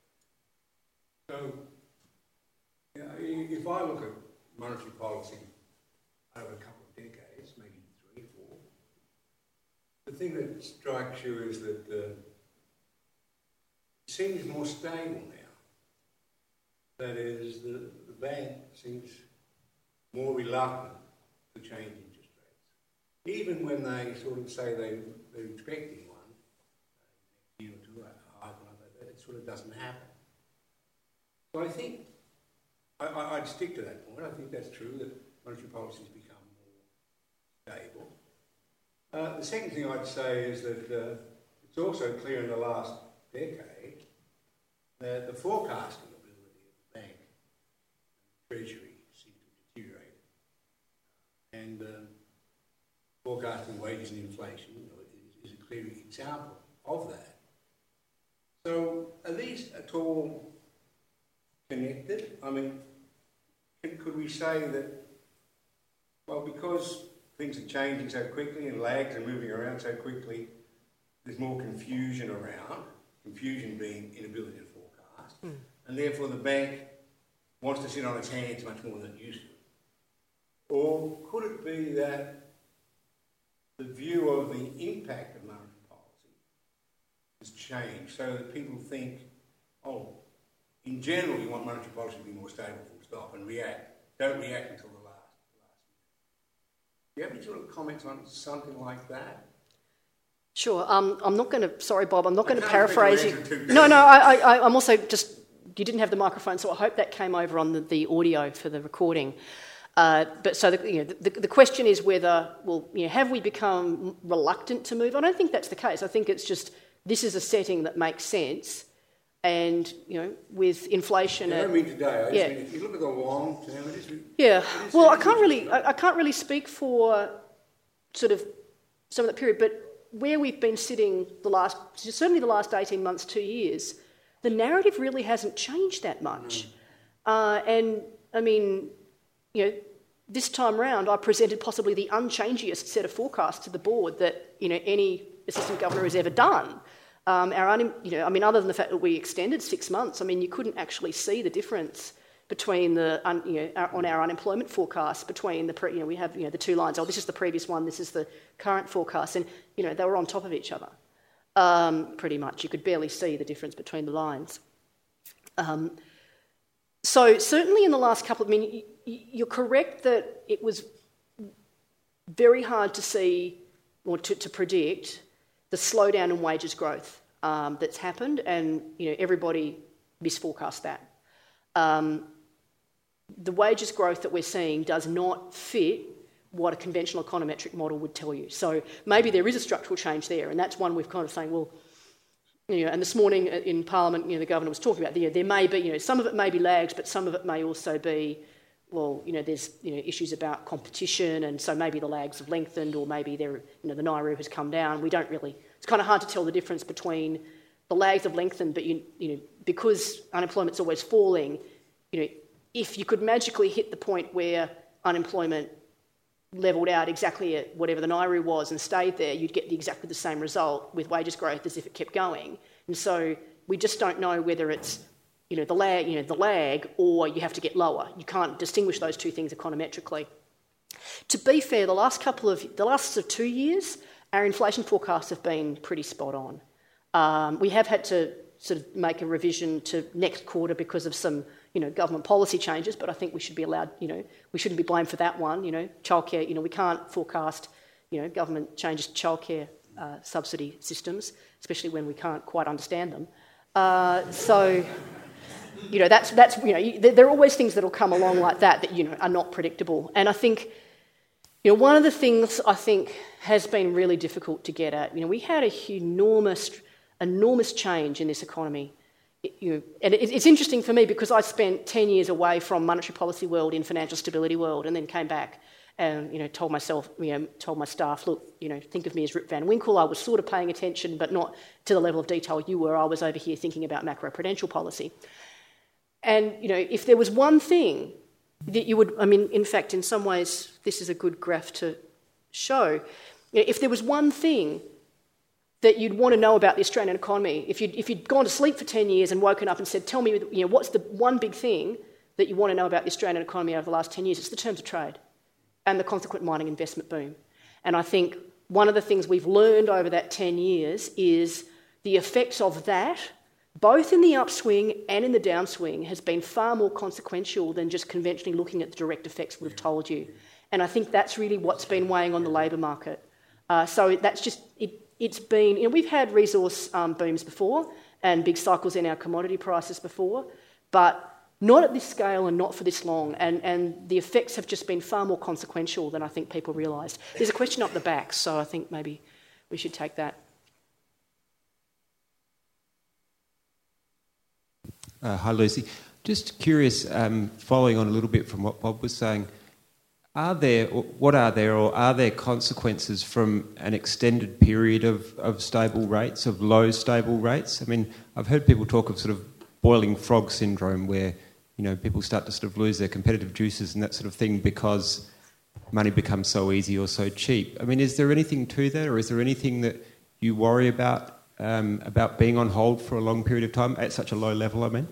Speaker 2: So, you know, if I look at monetary policy over a couple of decades, maybe three, four, the thing that strikes you is that uh, it seems more stable now. That is, the, the bank seems more reluctant to change interest rates. Even when they sort of say they, they're expecting one, a year or two, a hike, it sort of doesn't happen. So I think I, I, I'd stick to that point. I think that's true, that monetary policy's become more stable. Uh, the second thing I'd say is that uh, it's also clear in the last decade that the forecasting ability of the bank and the Treasury seem to have deteriorated. And um, forecasting wages and inflation, you know, is, is a clear example of that. So are these at all connected? I mean, could we say that, well, because things are changing so quickly and lags are moving around so quickly, there's more confusion around, confusion being inability to forecast, mm. and therefore the bank wants to sit on its hands much more than it used to. Or could it be that the view of the impact of monetary policy has changed so that people think, oh, in general you want monetary policy to be more stable, full stop, and react. Don't react until the last, last minute. Do you have any sort of comments on something like that?
Speaker 1: Sure. Um, I'm not going to, sorry Bob, I'm not going to paraphrase you. No, no, I, I, I'm also just, you didn't have the microphone, so I hope that came over on the, the audio for the recording. Uh, but so the, you know, the, the question is whether, well, you know, have we become reluctant to move? I don't think that's the case. I think it's just this is a setting that makes sense, and you know, with inflation.
Speaker 2: Yeah,
Speaker 1: at,
Speaker 2: I don't mean today. I just
Speaker 1: yeah.
Speaker 2: mean if you look at the long term, it is.
Speaker 1: Yeah.
Speaker 2: It is
Speaker 1: well, I can't really, I, I can't really speak for sort of some of that period, but where we've been sitting the last, certainly the last eighteen months, two years, the narrative really hasn't changed that much, no. uh, and I mean. You know, this time round, I presented possibly the unchangiest set of forecasts to the board that you know any assistant governor has ever done. Um, our un- you know, I mean, other than the fact that we extended six months, I mean, you couldn't actually see the difference between the un- you know our, on our unemployment forecast between the pre- you know we have you know the two lines. Oh, this is the previous one. This is the current forecast, and you know they were on top of each other, um, pretty much. You could barely see the difference between the lines. Um, so certainly in the last couple of minutes. You're correct that it was very hard to see or to, to predict the slowdown in wages growth um, that's happened, and you know everybody misforecast that. Um, the wages growth that we're seeing does not fit what a conventional econometric model would tell you. So maybe there is a structural change there, and that's one we've kind of saying, well, you know, and this morning in Parliament, you know, the Governor was talking about, you know, there may be, you know, some of it may be lags, but some of it may also be well, you know, there's you know issues about competition, and so maybe the lags have lengthened, or maybe they're, you know the Nauru has come down. We don't really. It's kind of hard to tell the difference between the lags have lengthened, but you you know because unemployment's always falling. You know, if you could magically hit the point where unemployment levelled out exactly at whatever the Nauru was and stayed there, you'd get the, exactly the same result with wages growth as if it kept going. And so we just don't know whether it's you know, the lag, you know, the lag, or you have to get lower. You can't distinguish those two things econometrically. To be fair, the last couple of, the last sort of two years, our inflation forecasts have been pretty spot on. Um, we have had to sort of make a revision to next quarter because of some, you know, government policy changes, but I think we should be allowed, you know, we shouldn't be blamed for that one. You know, childcare, you know, we can't forecast, you know, government changes to childcare uh, subsidy systems, especially when we can't quite understand them. Uh, so... You know, that's, that's you know, there are always things that will come along like that that, you know, are not predictable. And I think, you know, one of the things I think has been really difficult to get at, you know, we had a enormous, enormous change in this economy. It, you know, and it, it's interesting for me because I spent ten years away from monetary policy world in financial stability world, and then came back and, you know, told myself, you know, told my staff, look, you know, think of me as Rip Van Winkle. I was sort of paying attention, but not to the level of detail you were. I was over here thinking about macroprudential policy. And, you know, if there was one thing that you would, I mean, in fact, in some ways, this is a good graph to show. You know, if there was one thing that you'd want to know about the Australian economy, if you'd, if you'd gone to sleep for ten years and woken up and said, tell me, you know, what's the one big thing that you want to know about the Australian economy over the last ten years, it's the terms of trade and the consequent mining investment boom. And I think one of the things we've learned over that ten years is the effects of that, both in the upswing and in the downswing, has been far more consequential than just conventionally looking at the direct effects would have told you. And I think that's really what's been weighing on the labour market. Uh, so that's just, it, it's been, you know, we've had resource um, booms before and big cycles in our commodity prices before, but not at this scale and not for this long. And, and the effects have just been far more consequential than I think people realised. There's a question up the back, so I think maybe we should take that.
Speaker 5: Uh, hi, Lucy. Just curious, um, following on a little bit from what Bob was saying, are there, what are there, or are there consequences from an extended period of, of stable rates, of low stable rates? I mean, I've heard people talk of sort of boiling frog syndrome, where, you know, people start to sort of lose their competitive juices and that sort of thing because money becomes so easy or so cheap. I mean, is there anything to that, or is there anything that you worry about um, about being on hold for a long period of time at such a low level, I mean?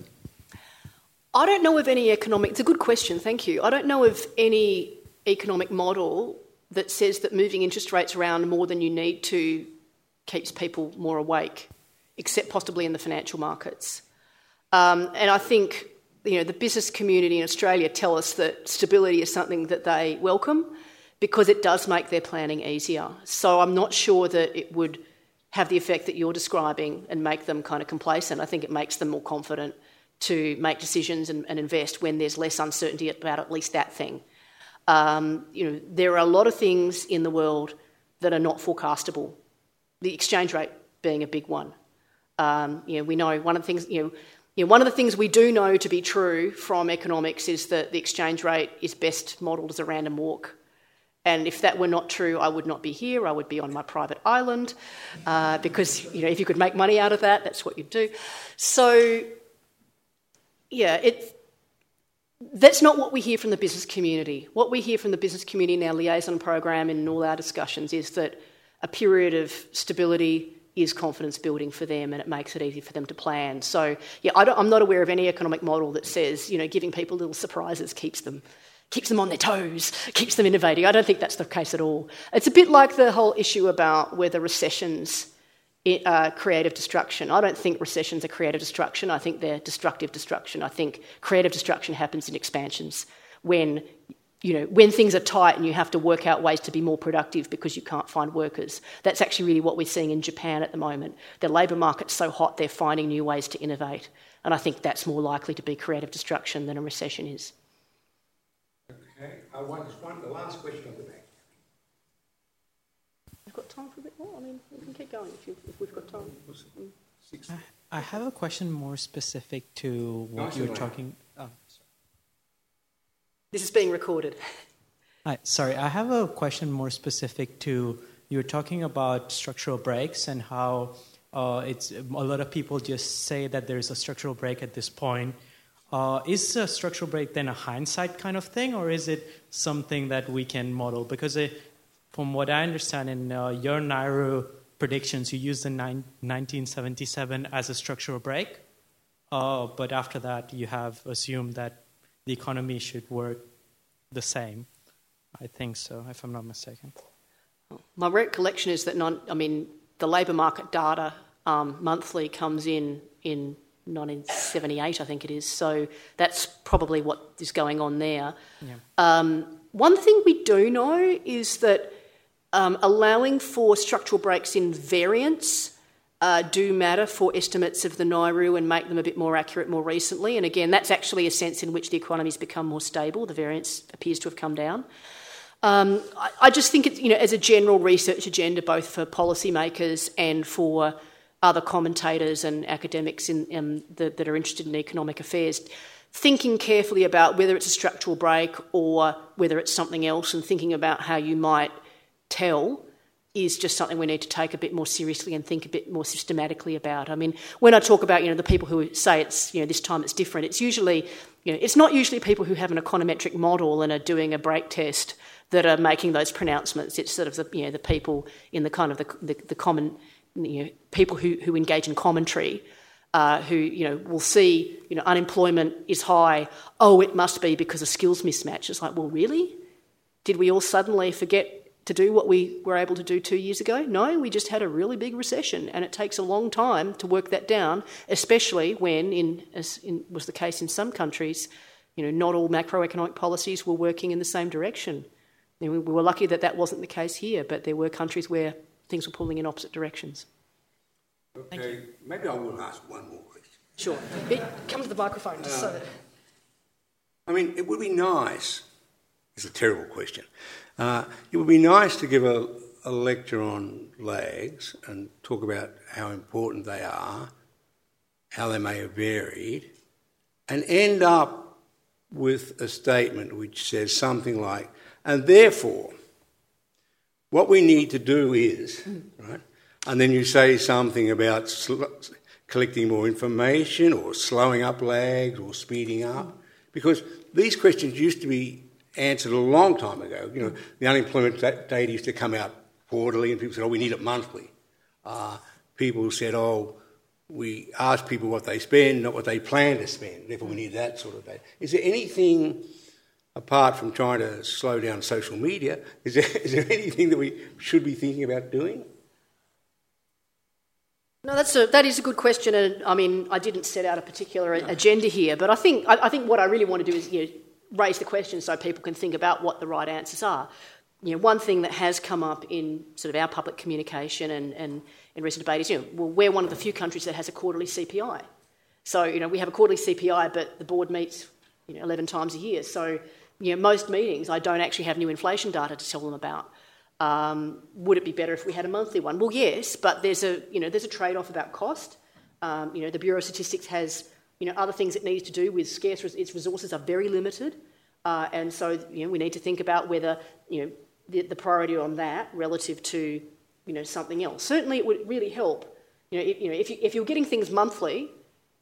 Speaker 1: I don't know of any economic... It's a good question, thank you. I don't know of any economic model that says that moving interest rates around more than you need to keeps people more awake, except possibly in the financial markets. Um, and I think, you know, the business community in Australia tell us that stability is something that they welcome because it does make their planning easier. So I'm not sure that it would have the effect that you're describing and make them kind of complacent. I think it makes them more confident to make decisions and, and invest when there's less uncertainty about at least that thing. Um, you know, there are a lot of things in the world that are not forecastable. The exchange rate being a big one. Um, you know, we know one of the things. You know, you know, one of the things we do know to be true from economics is that the exchange rate is best modelled as a random walk. And if that were not true, I would not be here. I would be on my private island uh, because, you know, if you could make money out of that, that's what you'd do. So. Yeah, it, that's not what we hear from the business community. What we hear from the business community in our liaison program and in all our discussions is that a period of stability is confidence building for them and it makes it easy for them to plan. So, yeah, I don't, I'm not aware of any economic model that says, you know, giving people little surprises keeps them keeps them on their toes, keeps them innovating. I don't think that's the case at all. It's a bit like the whole issue about whether recessions Uh, creative destruction. I don't think recessions are creative destruction. I think they're destructive destruction. I think creative destruction happens in expansions when, you know, when things are tight and you have to work out ways to be more productive because you can't find workers. That's actually really what we're seeing in Japan at the moment. The labour market's so hot they're finding new ways to innovate. And I think that's more likely to be creative destruction than a recession is.
Speaker 2: Okay. I want just one, the last question on the back.
Speaker 1: We've got time for a bit more? I mean, we can keep going if, you, if we've got time.
Speaker 2: Six.
Speaker 6: I, I have a question more specific to what
Speaker 2: Nice
Speaker 6: you're
Speaker 2: and
Speaker 6: talking... Oh, sorry.
Speaker 1: This is being recorded.
Speaker 6: Hi, sorry, I have a question more specific to... You were talking about structural breaks and how uh, it's a lot of people just say that there's a structural break at this point. Uh, is a structural break then a hindsight kind of thing, or is it something that we can model? Because it, from what I understand in uh, your Nauru predictions, you used the nine, nineteen seventy-seven as a structural break, uh, but after that you have assumed that the economy should work the same. I think so, if I'm not mistaken.
Speaker 1: My recollection is that, non, I mean, the labour market data um, monthly comes in in nineteen seventy-eight, I think it is, so that's probably what is going on there.
Speaker 6: Yeah.
Speaker 1: Um, one thing we do know is that Um, allowing for structural breaks in variance uh, do matter for estimates of the Nauru and make them a bit more accurate more recently. And again, that's actually a sense in which the economy's become more stable. The variance appears to have come down. Um, I, I just think it's, you know, as a general research agenda, both for policymakers and for other commentators and academics in, um, the, that are interested in economic affairs, thinking carefully about whether it's a structural break or whether it's something else, and thinking about how you might tell is just something we need to take a bit more seriously and think a bit more systematically about. I mean, when I talk about, you know, the people who say it's, you know, this time it's different, it's usually, you know, it's not usually people who have an econometric model and are doing a break test that are making those pronouncements. It's sort of the, you know, the people in the kind of the, the, the common, you know, people who, who engage in commentary, uh, who, you know, will see, you know, unemployment is high. Oh, it must be because of skills mismatch. It's like, well, really? Did we all suddenly forget to do what we were able to do two years ago? No, we just had a really big recession, and it takes a long time to work that down, especially when, in, as in, was the case in some countries, you know, not all macroeconomic policies were working in the same direction. You know, we were lucky that that wasn't the case here, but there were countries where things were pulling in opposite directions.
Speaker 2: Okay, maybe I will ask one more question.
Speaker 1: Sure. Come to the microphone just uh, so that...
Speaker 2: I mean, it would be nice... It's a terrible question. Uh, it would be nice to give a, a lecture on lags and talk about how important they are, how they may have varied, and end up with a statement which says something like, and therefore, what we need to do is, right? And then you say something about sl- collecting more information or slowing up lags or speeding up, because these questions used to be answered a long time ago. You know, the unemployment data used to come out quarterly, and people said, "Oh, we need it monthly." Uh, people said, "Oh, we ask people what they spend, not what they plan to spend. Therefore, we need that sort of data." Is there anything, apart from trying to slow down social media, is there, is there anything that we should be thinking about doing?
Speaker 1: No, that's a, that is a good question, and I mean, I didn't set out a particular agenda here, but I think I, I think what I really want to do is, you know, raise the question so people can think about what the right answers are. You know, one thing that has come up in sort of our public communication and, and in recent debate is, you know, well, we're one of the few countries that has a quarterly C P I. So, you know, we have a quarterly C P I, but the board meets, you know, eleven times a year. So, you know, most meetings I don't actually have new inflation data to tell them about. Um, would it be better if we had a monthly one? Well, yes, but there's a you know there's a trade-off about cost. Um, you know, the Bureau of Statistics has you know other things it needs to do with scarce. Its resources are very limited, uh, and so you know we need to think about whether you know the, the priority on that relative to you know something else. Certainly, it would really help. You know, if, you know if you if you're getting things monthly,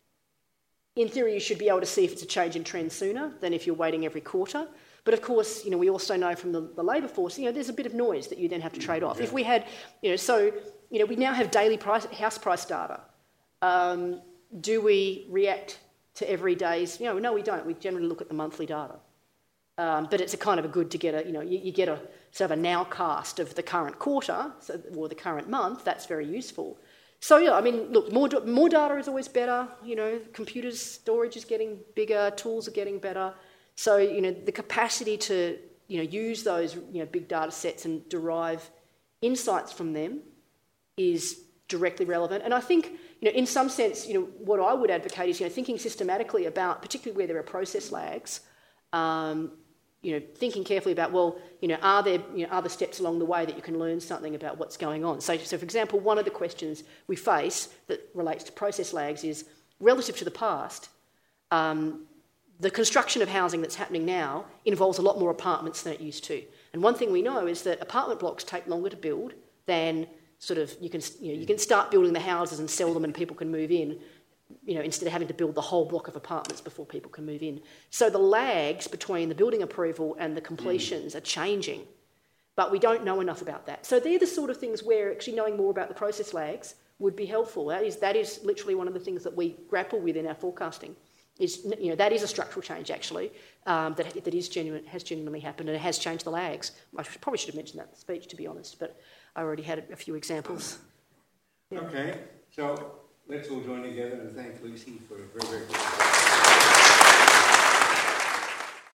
Speaker 1: in theory you should be able to see if it's a change in trend sooner than if you're waiting every quarter. But of course, you know, we also know from the, the labour force, you know, there's a bit of noise that you then have to trade off. Yeah. If we had, you know, so, you know, we now have daily price, house price data. Um, do we react to every day's, you know, no, we don't. We generally look at the monthly data. Um, but it's a kind of a good to get a, you know, you, you get a sort of a nowcast of the current quarter so, or the current month. That's very useful. So, yeah, I mean, look, more, more data is always better. You know, computers' storage is getting bigger, tools are getting better. So, you know, the capacity to, you know, use those, you know, big data sets and derive insights from them is directly relevant. And I think, you know, in some sense, you know, what I would advocate is, you know, thinking systematically about, particularly where there are process lags, um, you know, thinking carefully about, well, you know, are there, you know, other steps along the way that you can learn something about what's going on? So, so for example, one of the questions we face that relates to process lags is, relative to the past, um, the construction of housing that's happening now involves a lot more apartments than it used to. And one thing we know is that apartment blocks take longer to build than sort of, you can, you know, you can start building the houses and sell them and people can move in, you know, instead of having to build the whole block of apartments before people can move in. So the lags between the building approval and the completions mm. are changing, but we don't know enough about that. So they're the sort of things where actually knowing more about the process lags would be helpful. That is, that is literally one of the things that we grapple with in our forecasting. Is, you know, that is a structural change, actually, um, that, that is genuine, has genuinely happened, and it has changed the lags. I should, probably should have mentioned that in the speech, to be honest, but I already had a few examples. Yeah.
Speaker 2: Okay, so let's all join together and thank Lucy for a very, very good